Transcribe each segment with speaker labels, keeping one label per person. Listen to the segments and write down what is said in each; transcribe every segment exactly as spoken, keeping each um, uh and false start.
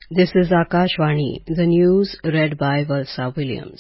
Speaker 1: This is Akashvani, the news read by Valsa Williams.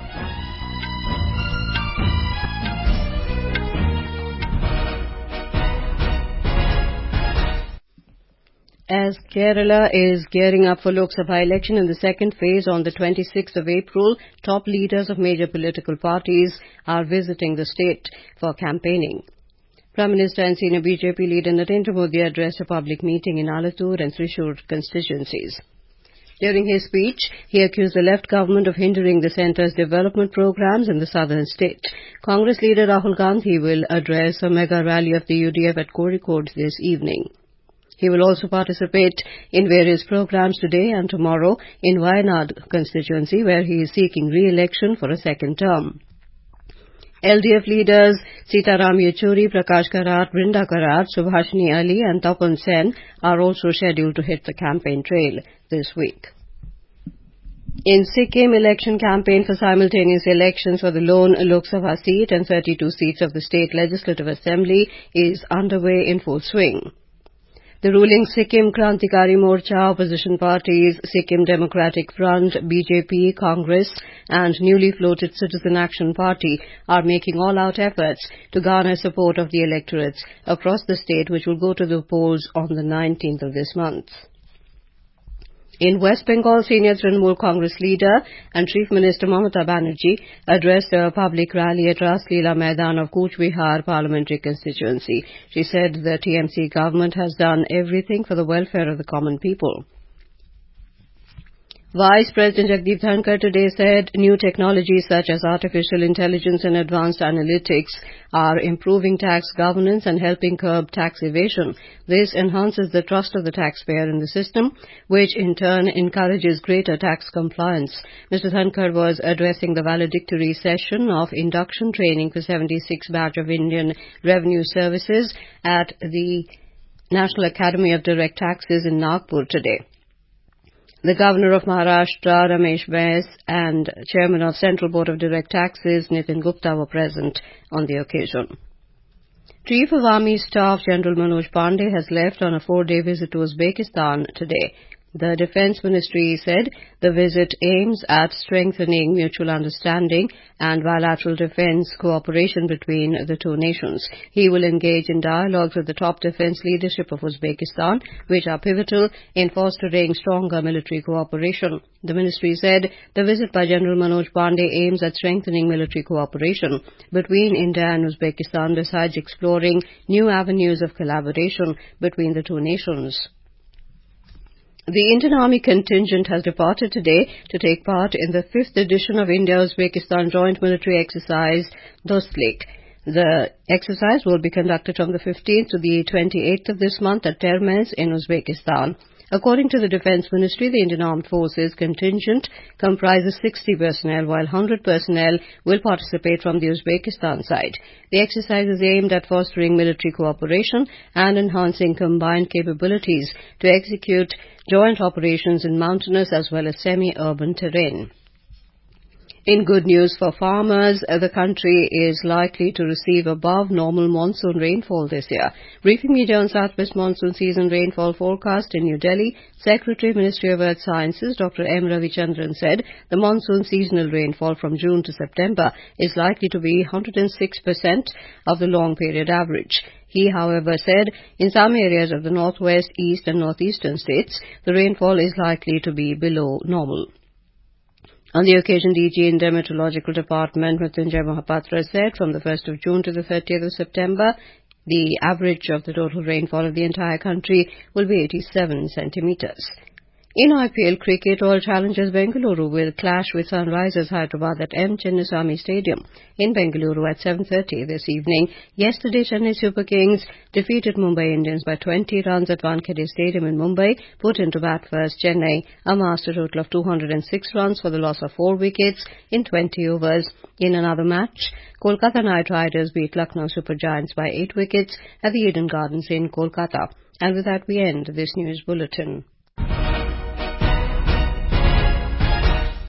Speaker 1: As Kerala is gearing up for Lok Sabha election in the second phase on the twenty-sixth of April, top leaders of major political parties are visiting the state for campaigning. Prime Minister and senior B J P leader Narendra Modi addressed a public meeting in Alathur and Thrissur constituencies. During his speech, he accused the left government of hindering the centre's development programs in the southern state. Congress leader Rahul Gandhi will address a mega rally of the U D F at Kozhikode this evening. He will also participate in various programs today and tomorrow in Wayanad constituency, where he is seeking re-election for a second term. L D F leaders Sitaram Yechuri, Prakash Karat, Brinda Karat, Subhashini Ali and Tapan Sen are also scheduled to hit the campaign trail this week. In Sikkim, election campaign for simultaneous elections for the lone Lok Sabha seat and thirty-two seats of the state legislative assembly is underway in full swing. The ruling Sikkim Krantikari Morcha, opposition parties Sikkim Democratic Front, B J P, Congress and newly floated Citizen Action Party are making all-out efforts to garner support of the electorates across the state, which will go to the polls on the nineteenth of this month. In West Bengal, senior Trinamool Congress leader and Chief Minister Mamata Banerjee addressed a public rally at Rasleela Maidan of Cooch Behar parliamentary constituency. She said the T M C government has done everything for the welfare of the common people. Vice President Jagdeep Dhankar today said new technologies such as artificial intelligence and advanced analytics are improving tax governance and helping curb tax evasion. This enhances the trust of the taxpayer in the system, which in turn encourages greater tax compliance. Mister Dhankar was addressing the valedictory session of induction training for seventy-six batch of Indian Revenue Services at the National Academy of Direct Taxes in Nagpur today. The Governor of Maharashtra, Ramesh Bais, and Chairman of Central Board of Direct Taxes, Nitin Gupta, were present on the occasion. Chief of Army Staff General Manoj Pandey has left on a four-day visit to Uzbekistan today. The Defence Ministry said the visit aims at strengthening mutual understanding and bilateral defence cooperation between the two nations. He will engage in dialogues with the top defence leadership of Uzbekistan, which are pivotal in fostering stronger military cooperation. The ministry said the visit by General Manoj Pandey aims at strengthening military cooperation between India and Uzbekistan, besides exploring new avenues of collaboration between the two nations. The Indian Army contingent has departed today to take part in the fifth edition of India-Uzbekistan Joint Military Exercise Dostlik. The exercise will be conducted from the fifteenth to the twenty-eighth of this month at Termez in Uzbekistan. According to the Defence Ministry, the Indian Armed Forces contingent comprises sixty personnel, while one hundred personnel will participate from the Uzbekistan side. The exercise is aimed at fostering military cooperation and enhancing combined capabilities to execute joint operations in mountainous as well as semi-urban terrain. In good news for farmers, the country is likely to receive above normal monsoon rainfall this year. Briefing media on Southwest Monsoon Season Rainfall Forecast in New Delhi, Secretary, Ministry of Earth Sciences, Doctor M. Ravichandran said the monsoon seasonal rainfall from June to September is likely to be one hundred six percent of the long period average. He, however, said in some areas of the northwest, east and northeastern states, the rainfall is likely to be below normal. On the occasion, D G in the Meteorological Department, Mrityunjay Mahapatra, said from the first of June to the thirtieth of September, the average of the total rainfall of the entire country will be eighty-seven centimeters. In I P L cricket, Royal Challengers Bengaluru will clash with Sunrisers Hyderabad at M. Chinnaswamy Stadium in Bengaluru at seven thirty this evening. Yesterday, Chennai Super Kings defeated Mumbai Indians by twenty runs at Wankhede Stadium in Mumbai. Put into bat first, Chennai amassed a total of two hundred six runs for the loss of four wickets in twenty overs. In another match, Kolkata Knight Riders beat Lucknow Super Giants by eight wickets at the Eden Gardens in Kolkata. And with that, we end this news bulletin.